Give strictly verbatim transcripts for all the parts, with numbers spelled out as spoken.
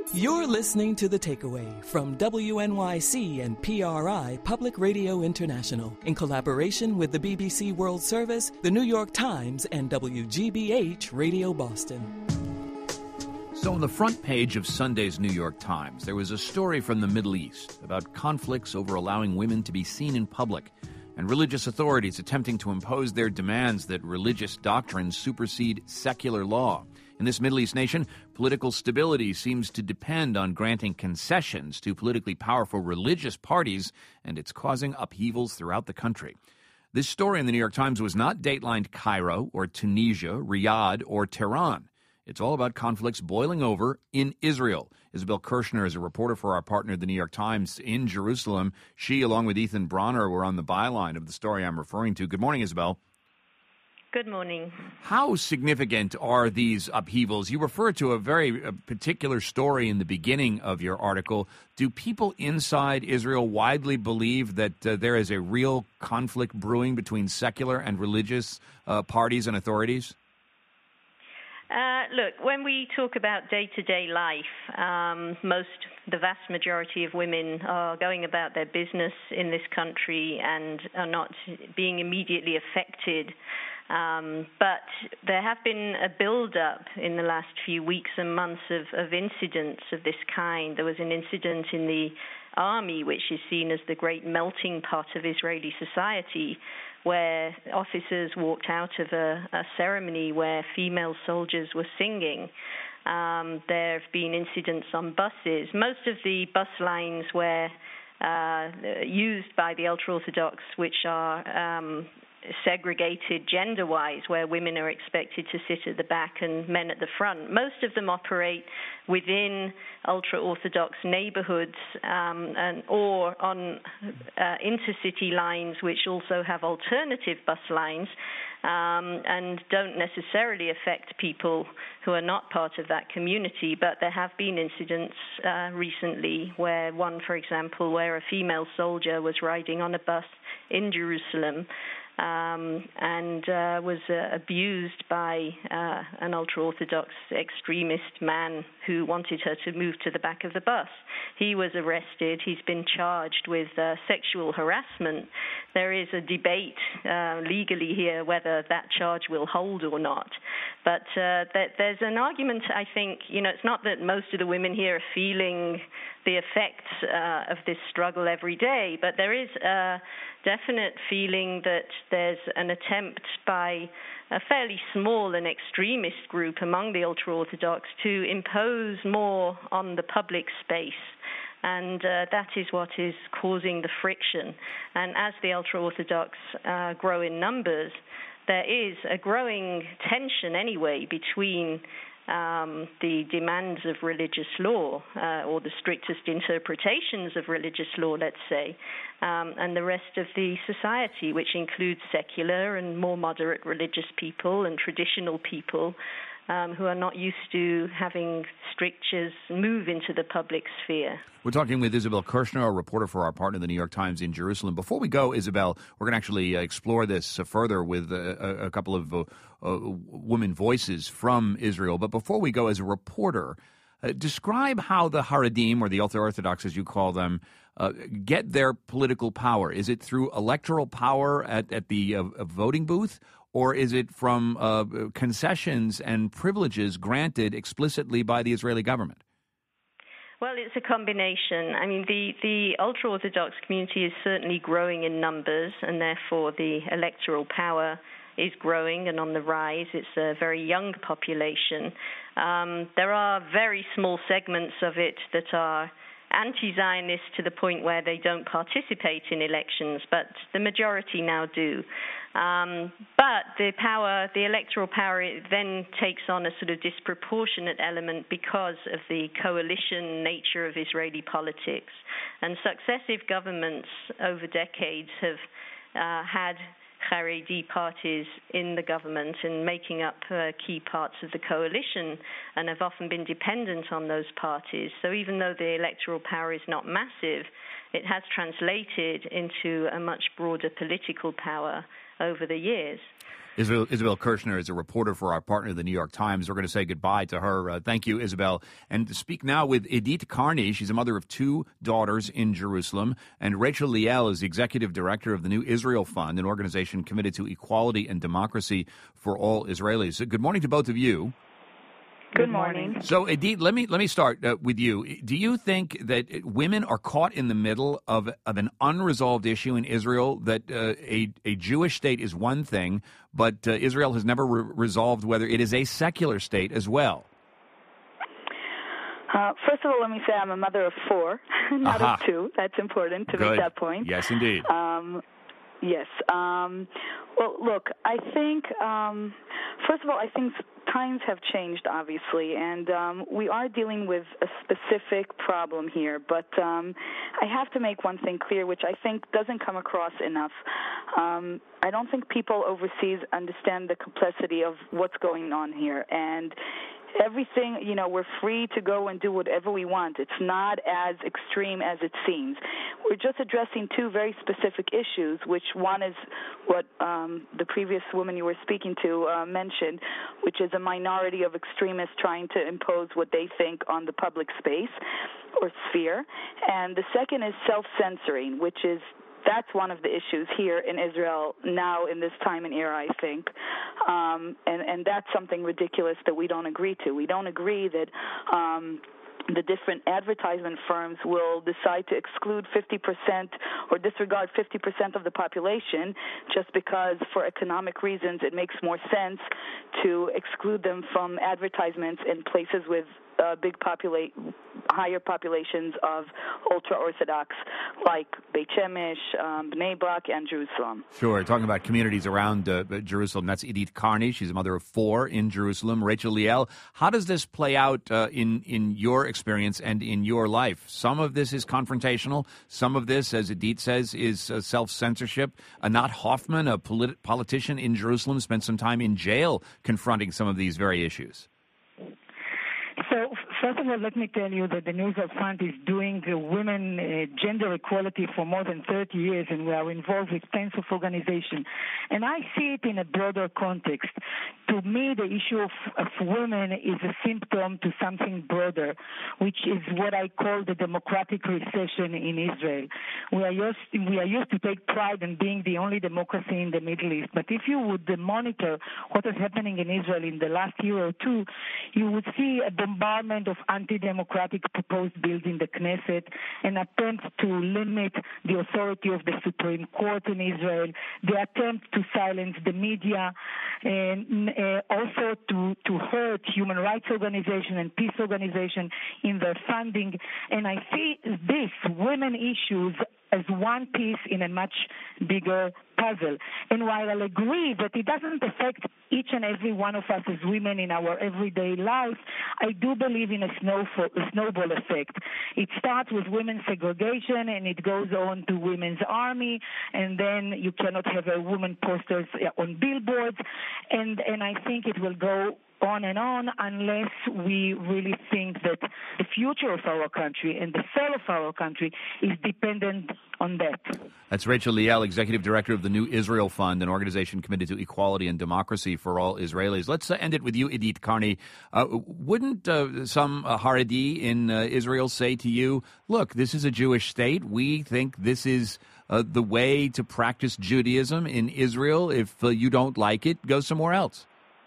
You're listening to The Takeaway from W N Y C and P R I Public Radio International in collaboration with the B B C World Service, the New York Times, and W G B H Radio Boston. So on the front page of Sunday's New York Times, there was a story from the Middle East about conflicts over allowing women to be seen in public and religious authorities attempting to impose their demands that religious doctrines supersede secular law. In this Middle East nation, political stability seems to depend on granting concessions to politically powerful religious parties, and it's causing upheavals throughout the country. This story in the New York Times was not datelined Cairo or Tunisia, Riyadh or Tehran. It's all about conflicts boiling over in Israel. Isabel Kirshner is a reporter for our partner, the New York Times, in Jerusalem. She, along with Ethan Bronner, were on the byline of the story I'm referring to. Good morning, Isabel. Good morning. How significant are these upheavals? You refer to a very a particular story in the beginning of your article. Do people inside Israel widely believe that uh, there is a real conflict brewing between secular and religious uh, parties and authorities? Uh, look, when we talk about day-to-day life, um, most, the vast majority of women are going about their business in this country and are not being immediately affected. Um, but there have been a build-up in the last few weeks and months of, of incidents of this kind. There was an incident in the army, which is seen as the great melting pot of Israeli society, where officers walked out of a, a ceremony where female soldiers were singing. Um, there have been incidents on buses. Most of the bus lines were uh, used by the ultra-Orthodox, which are um, segregated gender-wise, where women are expected to sit at the back and men at the front. Most of them operate within ultra-Orthodox neighborhoods um, and or on uh, intercity lines, which also have alternative bus lines um, and don't necessarily affect people who are not part of that community. But there have been incidents uh, recently where one, for example, where a female soldier was riding on a bus in Jerusalem Um, and uh, was uh, abused by uh, an ultra-Orthodox extremist man who wanted her to move to the back of the bus. He was arrested. He's been charged with uh, sexual harassment. There is a debate uh, legally here whether that charge will hold or not. But uh, that there's an argument, I think, you know, it's not that most of the women here are feeling the effects uh, of this struggle every day, but there is a definite feeling that there's an attempt by a fairly small and extremist group among the ultra-Orthodox to impose more on the public space. And uh, that is what is causing the friction. And as the ultra-Orthodox uh, grow in numbers, there is a growing tension anyway between Um, the demands of religious law, uh, or the strictest interpretations of religious law, let's say, um, and the rest of the society, which includes secular and more moderate religious people and traditional people um, who are not used to having strictures move into the public sphere. We're talking with Isabel Kirshner, a reporter for our partner, the New York Times in Jerusalem. Before we go, Isabel, we're going to actually uh, explore this uh, further with uh, a, a couple of uh, uh, women voices from Israel. But before we go, as a reporter, uh, describe how the Haredim, or the ultra-Orthodox as you call them, uh, get their political power. Is it through electoral power at, at the uh, voting booth? Or is it from uh, concessions and privileges granted explicitly by the Israeli government? Well, it's a combination. I mean, the, the ultra-Orthodox community is certainly growing in numbers, and therefore the electoral power is growing and on the rise. It's a very young population. Um, there are very small segments of it that are anti-Zionist to the point where they don't participate in elections, but the majority now do. Um, but the power, the electoral power, it then takes on a sort of disproportionate element because of the coalition nature of Israeli politics. And successive governments over decades have uh, had Haredi parties in the government and making up uh, key parts of the coalition, and have often been dependent on those parties. So even though the electoral power is not massive, it has translated into a much broader political power over the years. Isabel, Isabel Kirshner is a reporter for our partner, the New York Times. We're going to say goodbye to her. Uh, thank you, Isabel. And to speak now with Idit Karni. She's a mother of two daughters in Jerusalem. And Rachel Liel is the executive director of the New Israel Fund, an organization committed to equality and democracy for all Israelis. So good morning to both of you. Good morning. So, Idit, let me let me start uh, with you. Do you think that women are caught in the middle of of an unresolved issue in Israel? That uh, a a Jewish state is one thing, but uh, Israel has never re- resolved whether it is a secular state as well. Uh, first of all, let me say I'm a mother of four, not Aha. of two. That's important to Good. make that point. Yes, indeed. Um, yes. Um, well, look, I think, um, first of all, I think times have changed, obviously, and um, we are dealing with a specific problem here. But um, I have to make one thing clear, which I think doesn't come across enough. Um, I don't think people overseas understand the complexity of what's going on here. And everything, you know, we're free to go and do whatever we want. It's not as extreme as it seems. We're just addressing two very specific issues, which one is what um, the previous woman you were speaking to uh, mentioned, which is a minority of extremists trying to impose what they think on the public space or sphere. And the second is self-censoring, which is that's one of the issues here in Israel now in this time and era, I think. Um, and, and that's something ridiculous that we don't agree to. We don't agree that um, the different advertisement firms will decide to exclude fifty percent or disregard fifty percent of the population just because for economic reasons it makes more sense to exclude them from advertisements in places with Uh, big populate, higher populations of ultra-Orthodox like Beit Shemesh, um, Bnei Brak, and Jerusalem. Sure. Talking about communities around uh, Jerusalem. That's Idit Karni. She's a mother of four in Jerusalem. Rachel Liel, how does this play out uh, in, in your experience and in your life? Some of this is confrontational. Some of this, as Idit says, is uh, self-censorship. Anat Hoffman, a polit- politician in Jerusalem, spent some time in jail confronting some of these very issues. So, first of all, let me tell you that the New Israel Fund is doing uh, women uh, gender equality for more than thirty years, and we are involved with tens of organizations. And I see it in a broader context. To me, the issue of, of women is a symptom to something broader, which is what I call the democratic recession in Israel. We are used, we are used to take pride in being the only democracy in the Middle East. But if you would uh, monitor what is happening in Israel in the last year or two, you would see a bombardment of anti-democratic proposed bills in the Knesset, an attempt to limit the authority of the Supreme Court in Israel, the attempt to silence the media, and uh, also to, to hurt human rights organizations and peace organizations in their funding. And I see this, women issues, as one piece in a much bigger puzzle. And while I'll agree that it doesn't affect each and every one of us as women in our everyday life, I do believe in a, snowfall, a snowball effect. It starts with women's segregation, and it goes on to women's army, and then you cannot have a woman posters on billboards, and, and I think it will go on and on unless we really think that the future of our country and the fall of our country is dependent on that. That's Rachel Liel, Executive Director of the New Israel Fund, an organization committed to equality and democracy for all Israelis. Let's uh, end it with you, Idit Karni. Uh, wouldn't uh, some uh, Haredi in uh, Israel say to you, look, this is a Jewish state. We think this is uh, the way to practice Judaism in Israel. If uh, you don't like it, go somewhere else.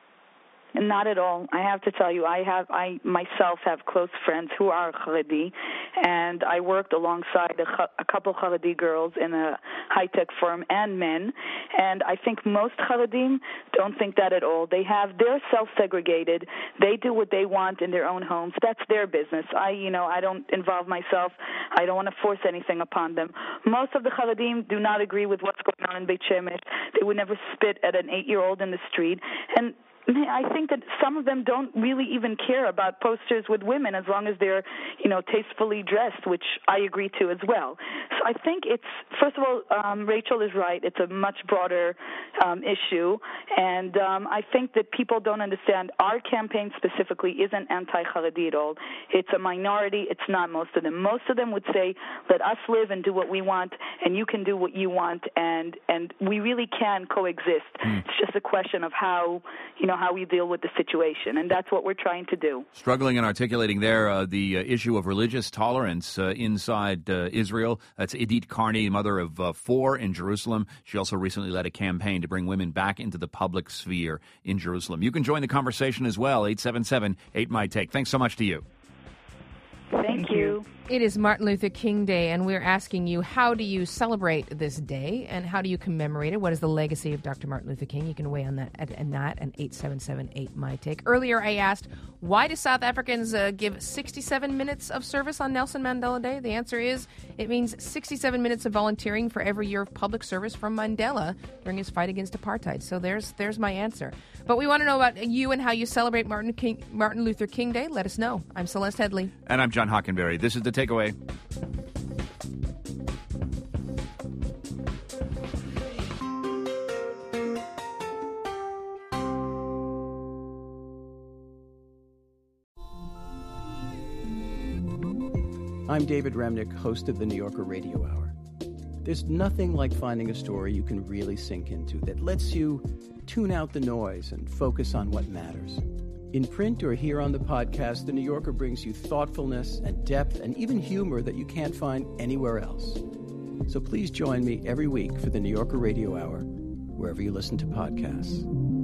Not at all. I have to tell you, I have, I myself have close friends who are Haredi, and I worked alongside a, a couple Haredi girls in a high-tech firm and men, and I think most Haredim don't think that at all. They have, they're self-segregated. They do what they want in their own homes. That's their business. I, you know, I don't involve myself. I don't want to force anything upon them. Most of the Haredim do not agree with what's going on in Beit Shemesh. They would never spit at an eight-year-old in the street, and I think that some of them don't really even care about posters with women as long as they're, you know, tastefully dressed, which I agree to as well. So I think it's, first of all, um, Rachel is right. It's a much broader um, issue, and um, I think that people don't understand our campaign specifically isn't anti-Haredi at all. It's a minority. It's not most of them. Most of them would say, let us live and do what we want, and you can do what you want, and, and we really can coexist. Mm. It's just a question of how, you know, how we deal with the situation, and that's what we're trying to do. Struggling and articulating there uh, the uh, issue of religious tolerance uh, inside uh, Israel. That's Idit Carney, mother of uh, four in Jerusalem. She also recently led a campaign to bring women back into the public sphere in Jerusalem. You can join the conversation as well, eight seven seven, eight M Y Take. Thanks so much to you. Thank you. It is Martin Luther King Day, and we're asking you, how do you celebrate this day, and how do you commemorate it? What is the legacy of Doctor Martin Luther King? You can weigh on that at, at that and eight seven seven, eight M Y Take. Earlier, I asked, why do South Africans uh, give sixty-seven minutes of service on Nelson Mandela Day? The answer is, it means sixty-seven minutes of volunteering for every year of public service from Mandela during his fight against apartheid. So there's there's my answer. But we want to know about you and how you celebrate Martin King, Martin Luther King Day. Let us know. I'm Celeste Headley. And I'm John Hockenberry. This is The Takeaway. I'm David Remnick, host of the New Yorker Radio Hour. There's nothing like finding a story you can really sink into that lets you tune out the noise and focus on what matters. In print or here on the podcast, The New Yorker brings you thoughtfulness and depth and even humor that you can't find anywhere else. So please join me every week for The New Yorker Radio Hour, wherever you listen to podcasts.